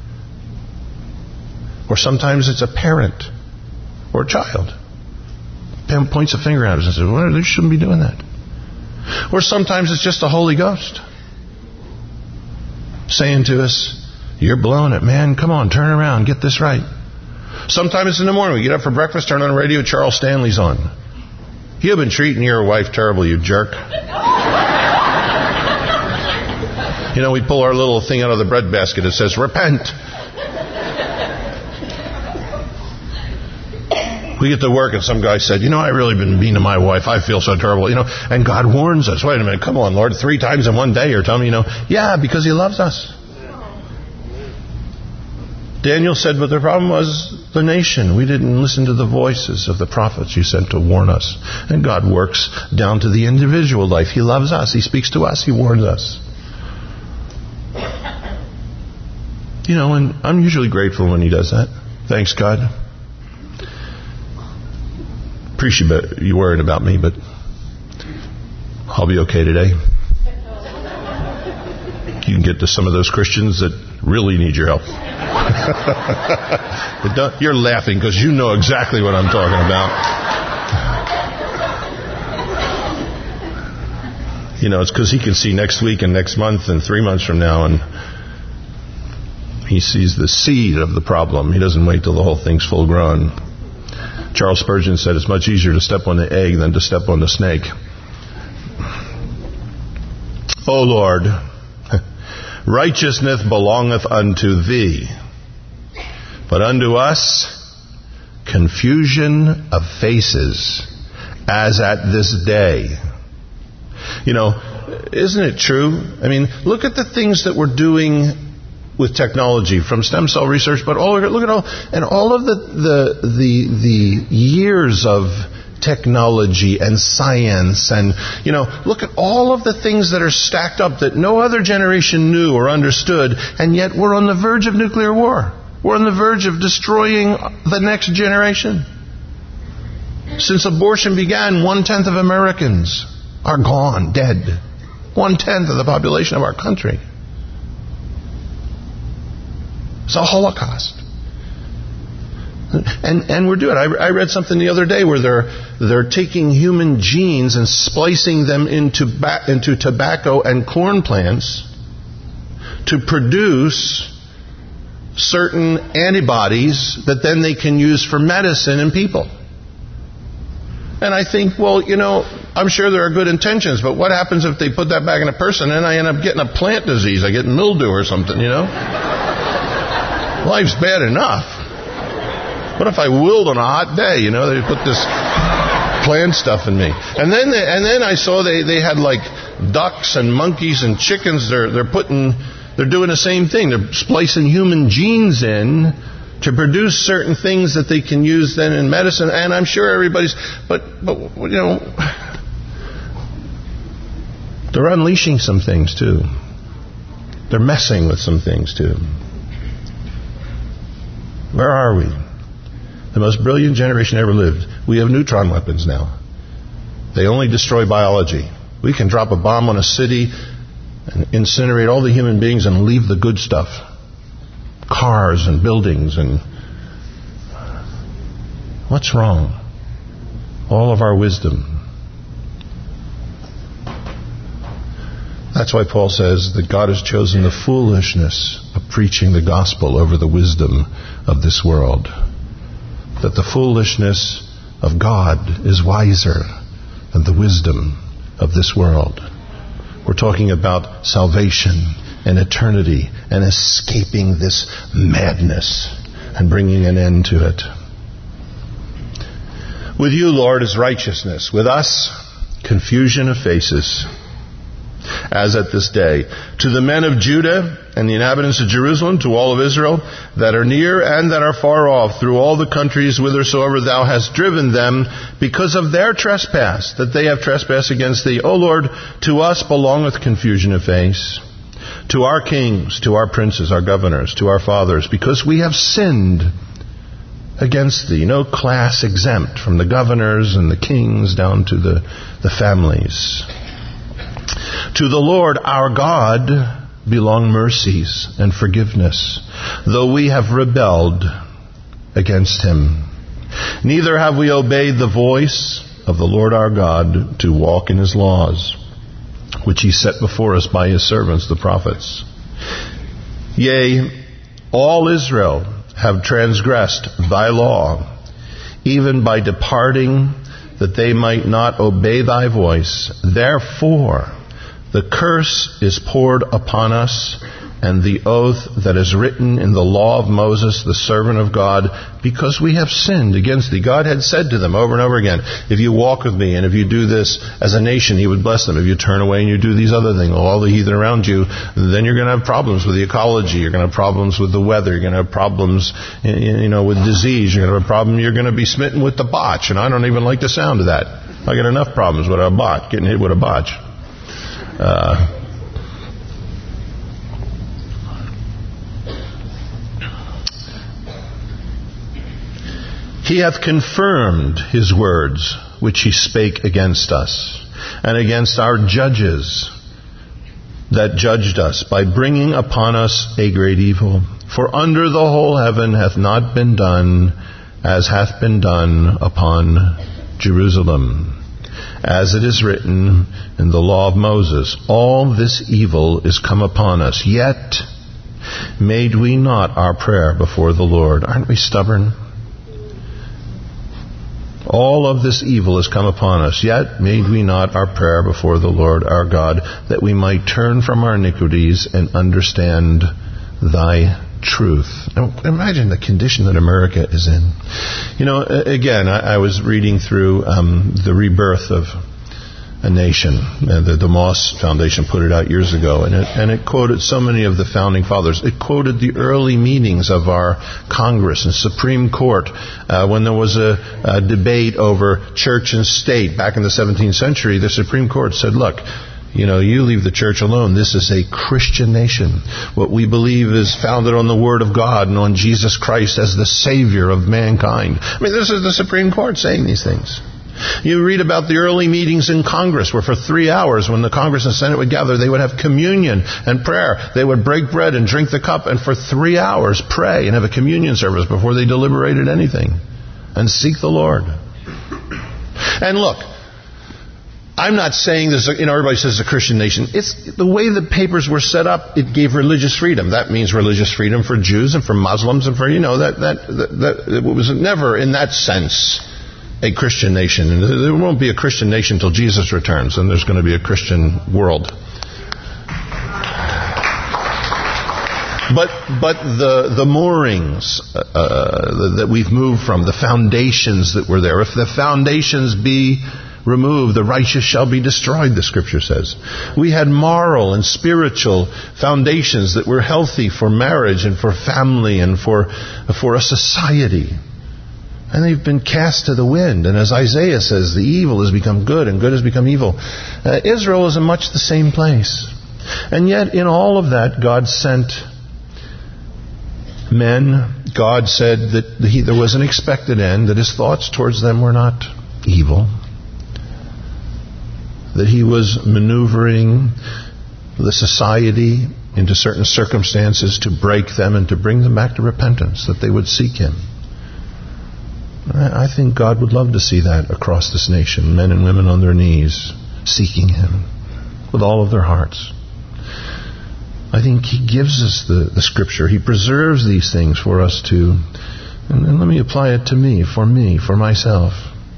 Or sometimes it's a parent or a child. Points a finger at us and says, well, you shouldn't be doing that. Or sometimes it's just the Holy Ghost saying to us, you're blowing it, man. Come on, turn around, get this right. Sometimes it's in the morning. We get up for breakfast, turn on the radio, Charles Stanley's on. You've been treating your wife terrible, you jerk. You know, we pull our little thing out of the bread basket. It says, repent. We get to work and some guy said, you know, I've really been mean to my wife. I feel so terrible. You know, and God warns us. Wait a minute. Come on, Lord. Three times in one day you're telling me, you know, yeah, because he loves us. Daniel said, but the problem was the nation. We didn't listen to the voices of the prophets you sent to warn us. And God works down to the individual life. He loves us. He speaks to us. He warns us. You know, and I'm usually grateful when he does that. Thanks, God. Appreciate you worried about me, but I'll be okay today. You can get to some of those Christians that really need your help. You're laughing because you know exactly what I'm talking about. You know, it's because he can see next week and next month and three months from now, and he sees the seed of the problem. He doesn't wait till the whole thing's full grown. Charles Spurgeon said it's much easier to step on the egg than to step on the snake. O Lord, righteousness belongeth unto thee, but unto us confusion of faces, as at this day. You know, isn't it true? I mean, look at the things that we're doing with technology, from stem cell research, but all look at all and all of the the the, the years of technology and science, and you know, look at all of the things that are stacked up that no other generation knew or understood, and yet we're on the verge of nuclear war. We're on the verge of destroying the next generation. Since abortion began, one-tenth of Americans are gone, dead. One-tenth of the population of our country. It's a Holocaust. And and we're doing it. I, I read something the other day where they're they're taking human genes and splicing them into ba- into tobacco and corn plants to produce certain antibodies that then they can use for medicine in people. And I think, well, you know, I'm sure there are good intentions, but what happens if they put that back in a person and I end up getting a plant disease? I get mildew or something, you know? Life's bad enough. What if I willed on a hot day? You know, they put this plant stuff in me. And then they, and then I saw they, they had like ducks and monkeys and chickens. They're they're putting they're doing the same thing. They're splicing human genes in to produce certain things that they can use then in medicine. And I'm sure everybody's but but you know, they're unleashing some things too. They're messing with some things too. Where are we? The most brilliant generation ever lived. We have neutron weapons now. They only destroy biology. We can drop a bomb on a city and incinerate all the human beings and leave the good stuff. Cars and buildings and... What's wrong? All of our wisdom. That's why Paul says that God has chosen the foolishness of preaching the gospel over the wisdom of this world. That the foolishness of God is wiser than the wisdom of this world. We're talking about salvation and eternity and escaping this madness and bringing an end to it. With you, Lord, is righteousness. With us, confusion of faces, as at this day. To the men of Judah and the inhabitants of Jerusalem, to all of Israel, that are near and that are far off, through all the countries whithersoever thou hast driven them, because of their trespass, that they have trespassed against thee. O Lord, to us belongeth confusion of face, to our kings, to our princes, our governors, to our fathers, because we have sinned against thee. No class exempt, from the governors and the kings down to the, the families. To the Lord our God belong mercies and forgiveness, though we have rebelled against him. Neither have we obeyed the voice of the Lord our God to walk in his laws, which he set before us by his servants the prophets. Yea, all Israel have transgressed thy law, even by departing, that they might not obey thy voice. Therefore the curse is poured upon us, and the oath that is written in the law of Moses, the servant of God, because we have sinned against thee. God had said to them over and over again, if you walk with me, and if you do this as a nation, he would bless them. If you turn away and you do these other things, all the heathen around you, then you're going to have problems with the ecology. You're going to have problems with the weather. You're going to have problems, you know, with disease. You're going to have a problem. You're going to be smitten with the botch, and I don't even like the sound of that. I got enough problems with a botch, getting hit with a botch. Uh, he hath confirmed his words which he spake against us, and against our judges that judged us, by bringing upon us a great evil. For under the whole heaven hath not been done as hath been done upon Jerusalem. As it is written in the law of Moses, all this evil is come upon us, yet made we not our prayer before the Lord. Aren't we stubborn? All of this evil has come upon us, yet made we not our prayer before the Lord our God, that we might turn from our iniquities and understand thy truth. Now, imagine the condition that America is in. You know, again, I, I was reading through um, The Rebirth of a Nation. Uh, the, the Moss Foundation put it out years ago, and it, and it quoted so many of the founding fathers. It quoted the early meetings of our Congress and Supreme Court uh, when there was a, a debate over church and state back in the seventeenth century. The Supreme Court said, look, you know, you leave the church alone. This is a Christian nation. What we believe is founded on the Word of God and on Jesus Christ as the Savior of mankind. I mean, this is the Supreme Court saying these things. You read about the early meetings in Congress where for three hours when the Congress and Senate would gather, they would have communion and prayer. They would break bread and drink the cup and for three hours pray and have a communion service before they deliberated anything and seek the Lord. And look, I'm not saying this, you know, everybody says it's a Christian nation. It's the way the papers were set up, it gave religious freedom. That means religious freedom for Jews and for Muslims and for, you know, that, that, that, that it was never in that sense a Christian nation. And there won't be a Christian nation until Jesus returns, and there's going to be a Christian world. But but the the moorings uh, that we've moved from, the foundations that were there, if the foundations be removed, the righteous shall be destroyed, the Scripture says. We had moral and spiritual foundations that were healthy for marriage and for family and for for a society. And they've been cast to the wind. And as Isaiah says, the evil has become good and good has become evil. Uh, Israel is in much the same place. And yet in all of that, God sent men. God said that he, there was an expected end, that his thoughts towards them were not evil. That he was maneuvering the society into certain circumstances to break them and to bring them back to repentance, that they would seek him. I think God would love to see that across this nation, men and women on their knees, seeking him with all of their hearts. I think he gives us the, the Scripture. He preserves these things for us to, and, and let me apply it to me, for me, for myself.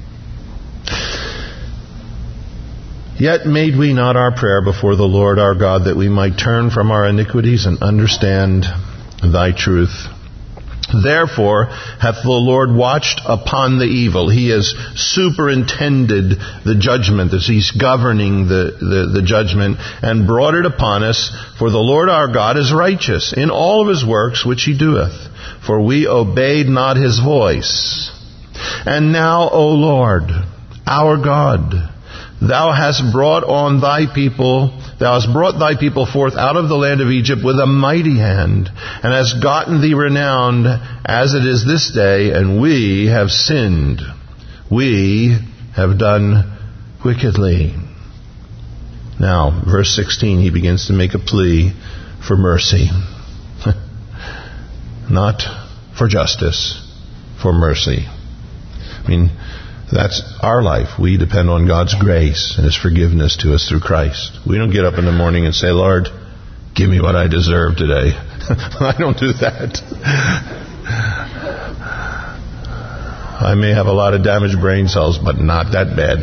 Yet made we not our prayer before the Lord our God, that we might turn from our iniquities and understand thy truth. Therefore hath the Lord watched upon the evil. He has superintended the judgment, as he's governing the, the, the judgment, and brought it upon us. For the Lord our God is righteous in all of his works which he doeth. For we obeyed not his voice. And now, O Lord, our God, thou hast brought on thy people, thou hast brought thy people forth out of the land of Egypt with a mighty hand, and hast gotten thee renowned as it is this day, and we have sinned. We have done wickedly. Now, verse sixteen, he begins to make a plea for mercy. Not for justice, for mercy. I mean, that's our life. We depend on God's grace and his forgiveness to us through Christ. We don't get up in the morning and say, Lord, give me what I deserve today. I don't do that. I may have a lot of damaged brain cells, but not that bad.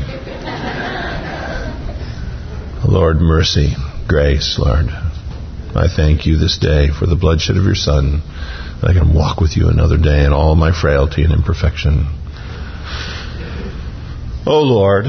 Lord, mercy, grace, Lord. I thank you this day for the bloodshed of your Son, that I can walk with you another day in all my frailty and imperfection. O Lord,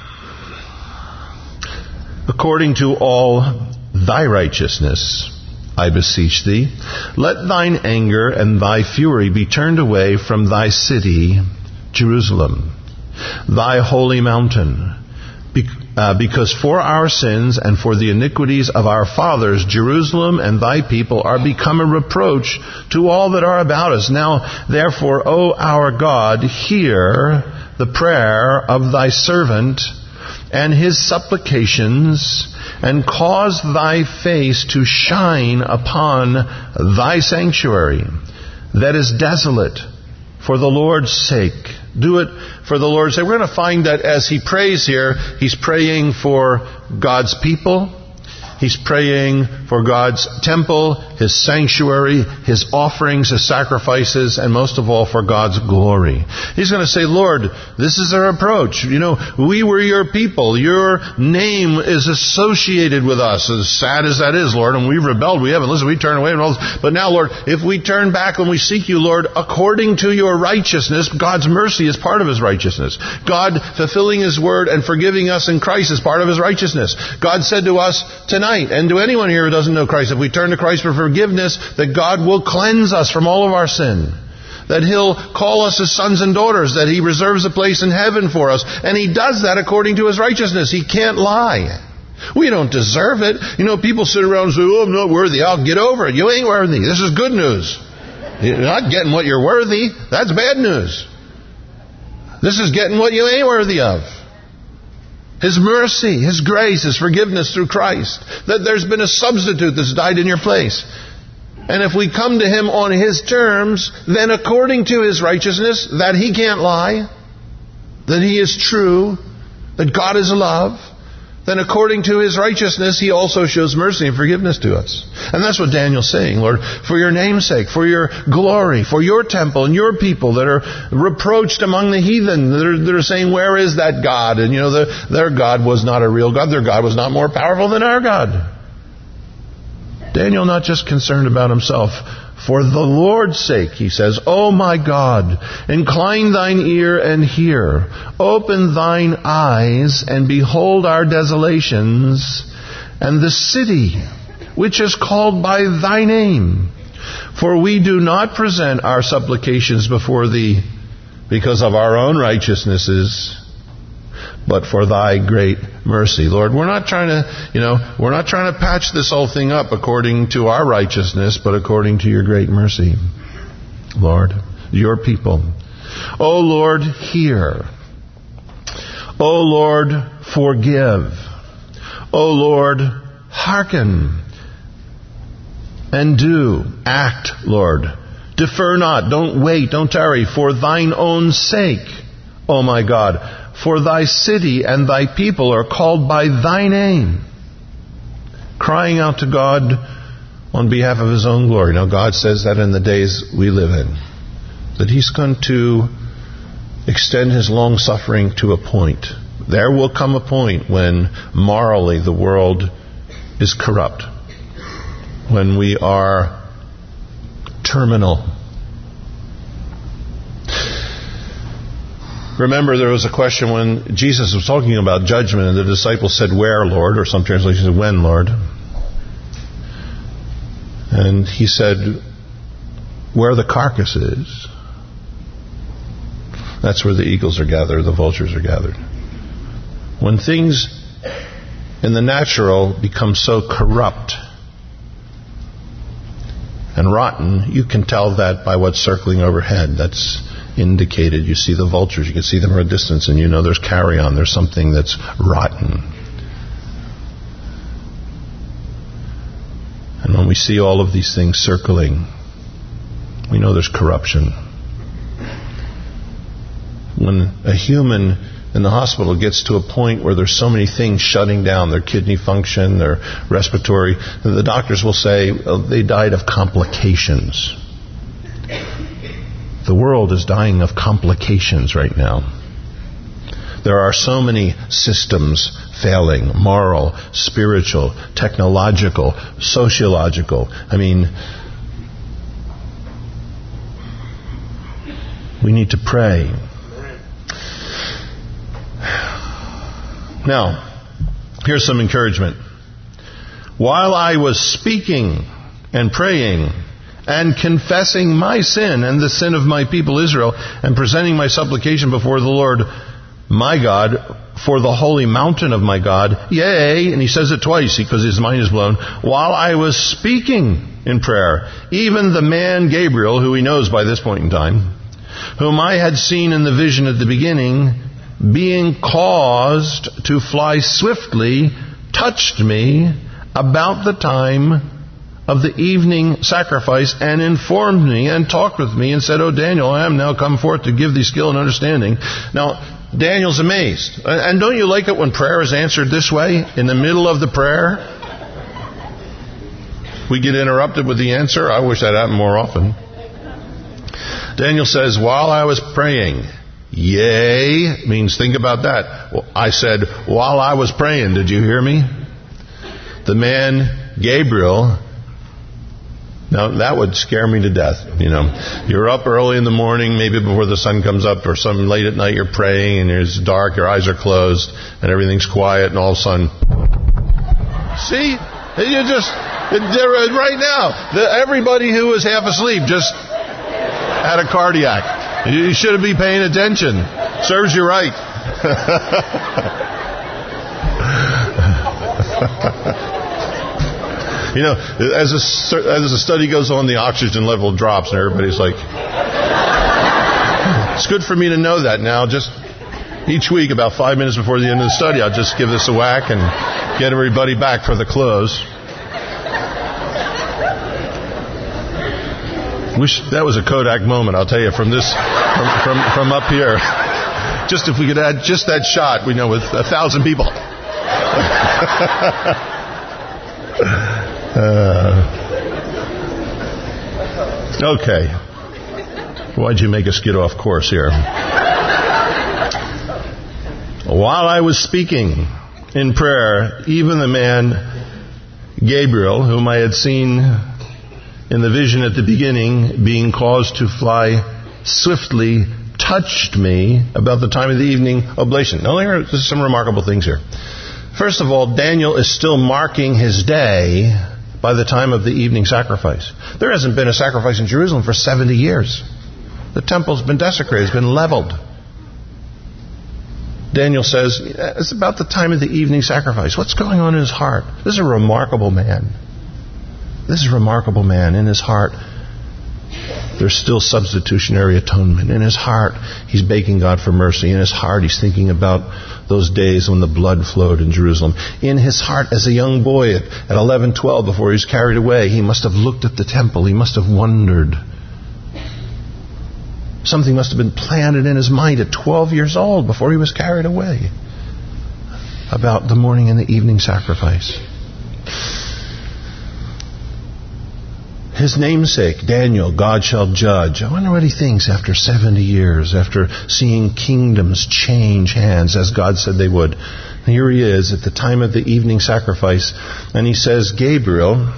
according to all thy righteousness, I beseech thee, let thine anger and thy fury be turned away from thy city, Jerusalem, thy holy mountain, be, uh, because for our sins and for the iniquities of our fathers, Jerusalem and thy people are become a reproach to all that are about us. Now, therefore, O our God, hear the prayer of thy servant, and his supplications, and cause thy face to shine upon thy sanctuary that is desolate, for the Lord's sake. Do it for the Lord's sake. We're going to find that as he prays here, he's praying for God's people. He's praying for God's temple, His sanctuary, His offerings, His sacrifices, and most of all for God's glory. He's going to say, Lord, this is our approach. You know, we were your people. Your name is associated with us. As sad as that is, Lord, and we've rebelled. We haven't listened. We turned away. And all this. But now, Lord, if we turn back and we seek you, Lord, according to your righteousness, God's mercy is part of His righteousness. God fulfilling His word and forgiving us in Christ is part of His righteousness. God said to us tonight, and to anyone here who doesn't know Christ, if we turn to Christ for forgiveness, that God will cleanse us from all of our sin. That He'll call us His sons and daughters. That He reserves a place in heaven for us. And He does that according to His righteousness. He can't lie. We don't deserve it. You know, people sit around and say, oh, I'm not worthy. I'll get over it. You ain't worthy. This is good news. You're not getting what you're worthy. That's bad news. This is getting what you ain't worthy of. His mercy, His grace, His forgiveness through Christ. That there's been a substitute that's died in your place. And if we come to Him on His terms, then according to His righteousness, that He can't lie, that He is true, that God is love, then according to His righteousness, He also shows mercy and forgiveness to us. And that's what Daniel's saying, Lord, for your name's sake, for your glory, for your temple and your people that are reproached among the heathen, that are, that are saying, where is that God? And you know, the, their God was not a real God. Their God was not more powerful than our God. Daniel not just concerned about himself. For the Lord's sake, he says, O my God, incline thine ear and hear. Open thine eyes and behold our desolations and the city which is called by thy name. For we do not present our supplications before thee because of our own righteousnesses, but for thy great mercy. Lord, we're not trying to, you know, we're not trying to patch this whole thing up according to our righteousness, but according to your great mercy. Lord, your people. O Lord, hear. O Lord, forgive. O Lord, hearken. And do, act, Lord. Defer not, don't wait, don't tarry, for thine own sake, O my God. For thy city and thy people are called by thy name. Crying out to God on behalf of His own glory. Now God says that in the days we live in. That He's going to extend His long suffering to a point. There will come a point when morally the world is corrupt. When we are terminal. Remember, there was a question when Jesus was talking about judgment, and the disciples said, where, Lord? Or some translations said, when, Lord? And He said, where the carcass is, that's where the eagles are gathered, the vultures are gathered. When things in the natural become so corrupt and rotten, you can tell that by what's circling overhead. That's indicated. You see the vultures, you can see them from a distance, and you know there's carrion, there's something that's rotten. And when we see all of these things circling, we know there's corruption. When a human in the hospital gets to a point where there's so many things shutting down, their kidney function, their respiratory, the doctors will say well, they died of complications. The world is dying of complications right now. There are so many systems failing, moral, spiritual, technological, sociological. I mean, we need to pray. Now, here's some encouragement. While I was speaking and praying and confessing my sin and the sin of my people Israel, and presenting my supplication before the Lord my God for the holy mountain of my God, yea, and he says it twice because his mind is blown, while I was speaking in prayer, even the man Gabriel, who he knows by this point in time, whom I had seen in the vision at the beginning, being caused to fly swiftly, touched me about the time of the evening sacrifice, and informed me and talked with me and said, "O Daniel, I am now come forth to give thee skill and understanding." Now, Daniel's amazed. And don't you like it when prayer is answered this way, in the middle of the prayer? We get interrupted with the answer. I wish that happened more often. Daniel says, while I was praying, yea, means think about that. Well, I said, while I was praying, did you hear me? The man, Gabriel, now that would scare me to death. You know, you're up early in the morning, maybe before the sun comes up, or some late at night you're praying and it's dark, your eyes are closed, and everything's quiet, and all of a sudden, see, you just, right now, the, everybody who was half asleep just had a cardiac. You should be paying attention. Serves you right. You know, as a, as the study goes on, the oxygen level drops, and everybody's like, it's good for me to know that now. Just each week, about five minutes before the end of the study, I'll just give this a whack and get everybody back for the close. Wish that was a Kodak moment, I'll tell you, from this, from, from, from up here. Just if we could add just that shot, we know, with a thousand people. uh, okay. Why'd you make us get off course here? While I was speaking in prayer, even the man Gabriel, whom I had seen in the vision at the beginning, being caused to fly swiftly, touched me about the time of the evening oblation. Now, there are some remarkable things here. First of all, Daniel is still marking his day by the time of the evening sacrifice. There hasn't been a sacrifice in Jerusalem for seventy years. The temple's been desecrated, it's been leveled. Daniel says, it's about the time of the evening sacrifice. What's going on in his heart? This is a remarkable man. This is a remarkable man. In his heart, there's still substitutionary atonement. In his heart, he's begging God for mercy. In his heart, he's thinking about those days when the blood flowed in Jerusalem. In his heart, as a young boy at, at eleven, twelve, before he was carried away, he must have looked at the temple. He must have wondered. Something must have been planted in his mind at twelve years old before he was carried away about the morning and the evening sacrifice. His namesake, Daniel, God shall judge. I wonder what he thinks after seventy years, after seeing kingdoms change hands as God said they would. And here he is at the time of the evening sacrifice, and he says, Gabriel,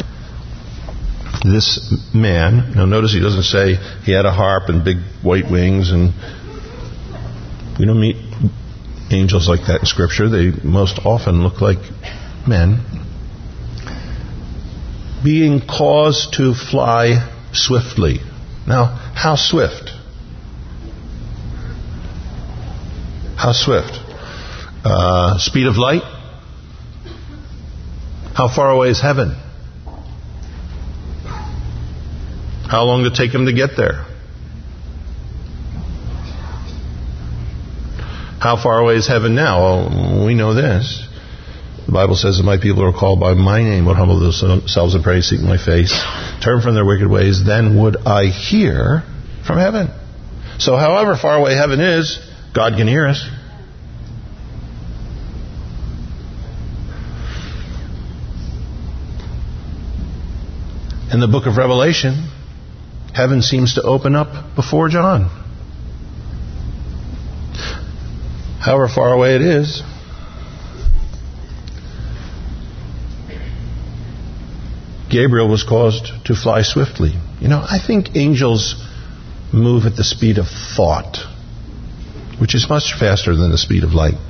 this man, now notice he doesn't say he had a harp and big white wings, and we don't meet angels like that in Scripture. They most often look like men. Being caused to fly swiftly. Now, how swift? How swift? Uh, speed of light? How far away is heaven? How long did it take him to get there? How far away is heaven now? Well, we know this. The Bible says that my people are called by my name would humble themselves and pray, seek my face, turn from their wicked ways, then would I hear from heaven. So however far away heaven is, God can hear us. In the book of Revelation, heaven seems to open up before John. However far away it is, Gabriel was caused to fly swiftly. You know, I think angels move at the speed of thought, which is much faster than the speed of light.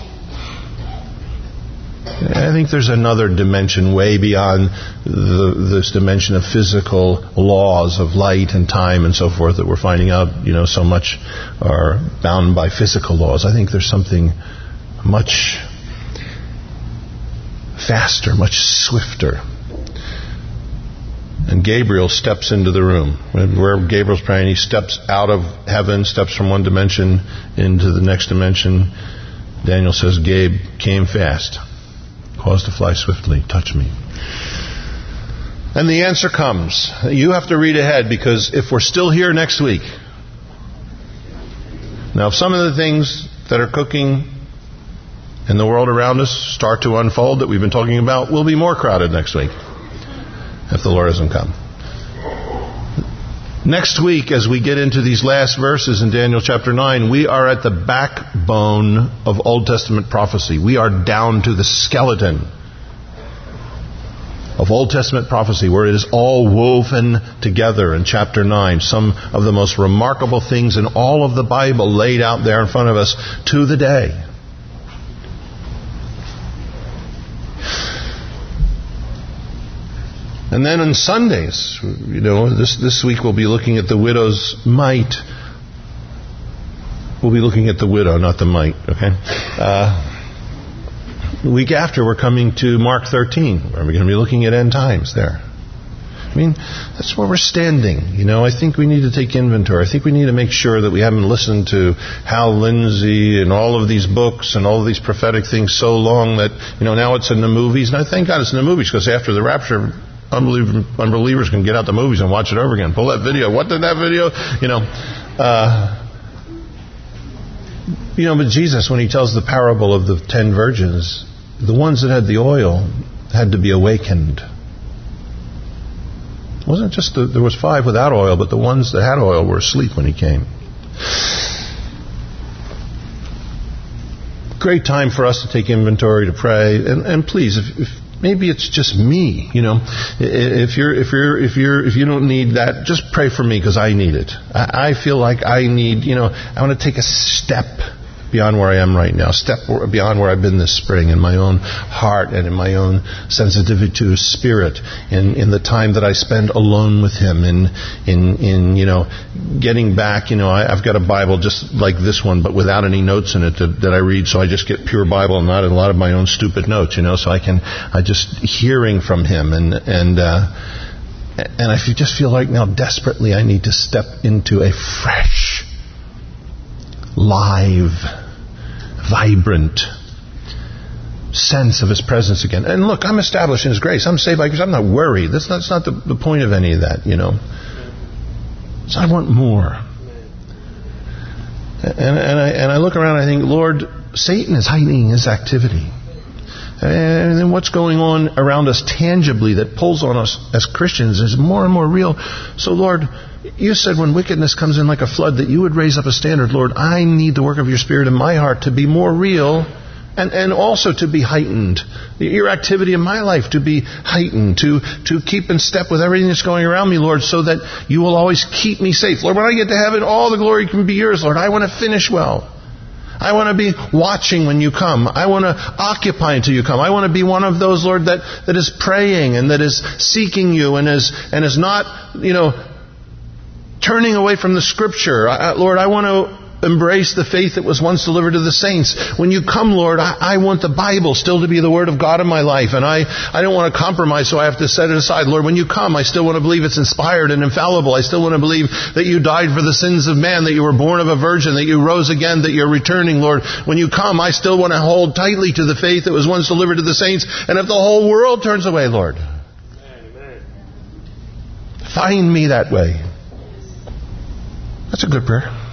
I think there's another dimension way beyond the, this dimension of physical laws of light and time and so forth that we're finding out, you know, so much are bound by physical laws. I think there's something much faster, much swifter. And Gabriel steps into the room. Where Gabriel's praying, he steps out of heaven, steps from one dimension into the next dimension. Daniel says, Gabe came fast, caused to fly swiftly, touch me. And the answer comes. You have to read ahead, because if we're still here next week, now if some of the things that are cooking in the world around us start to unfold that we've been talking about, we'll be more crowded next week, if the Lord doesn't come. Next week, as we get into these last verses in Daniel chapter nine, we are at the backbone of Old Testament prophecy. We are down to the skeleton of Old Testament prophecy, where it is all woven together in chapter nine. Some of the most remarkable things in all of the Bible laid out there in front of us to the day. And then on Sundays, you know, this, this week we'll be looking at the widow's mite. We'll be looking at the widow, not the mite, okay? Uh, the week after, we're coming to Mark thirteen, where we're going to be looking at end times there. I mean, that's where we're standing. You know, I think we need to take inventory. I think we need to make sure that we haven't listened to Hal Lindsey and all of these books and all of these prophetic things so long that, you know, now it's in the movies. And I thank God it's in the movies, because after the rapture, Unbelievers, unbelievers can get out the movies and watch it over again. Pull that video. What did that video? You know, uh, you know. But Jesus, when he tells the parable of the ten virgins, the ones that had the oil had to be awakened. It wasn't just the, there was five without oil, but the ones that had oil were asleep when he came. Great time for us to take inventory, to pray, and, and please, if, if maybe it's just me, you know. If you're, if you're, if you're, if you don't need that, just pray for me, because I need it. I, I feel like I need, you know, I want to take a step beyond where I am right now, step beyond where I've been this spring in my own heart and in my own sensitivity to His Spirit, in, in the time that I spend alone with Him, in, in, in you know, getting back. You know, I, I've got a Bible just like this one, but without any notes in it that, that I read, so I just get pure Bible and not a lot of my own stupid notes. You know, so I can, I just hearing from Him, and and uh, and I just feel like now desperately I need to step into a fresh, live, vibrant sense of His presence again. And look, I'm established in His grace. I'm saved by grace. I'm not worried. That's not, that's not the, the point of any of that, you know. So I want more. And, and, I, and I look around and I think, Lord, Satan is hiding his activity. And then what's going on around us tangibly that pulls on us as Christians is more and more real. So, Lord, you said when wickedness comes in like a flood that you would raise up a standard. Lord, I need the work of your Spirit in my heart to be more real, and, and also to be heightened. Your activity in my life to be heightened, to, to keep in step with everything that's going around me, Lord, so that you will always keep me safe. Lord, when I get to heaven, all the glory can be yours, Lord. I want to finish well. I want to be watching when you come. I want to occupy until you come. I want to be one of those, Lord, that, that is praying and that is seeking you and is, and is not, you know, turning away from the Scripture. I, Lord, I want to embrace the faith that was once delivered to the saints. When you come, Lord, I, I want the Bible still to be the Word of God in my life, and I, I don't want to compromise, so I have to set it aside. Lord, when you come, I still want to believe it's inspired and infallible. I still want to believe that you died for the sins of man, that you were born of a virgin, that you rose again, that you're returning, Lord. When you come, I still want to hold tightly to the faith that was once delivered to the saints, and if the whole world turns away, Lord, Amen. Find me that way. That's a good prayer.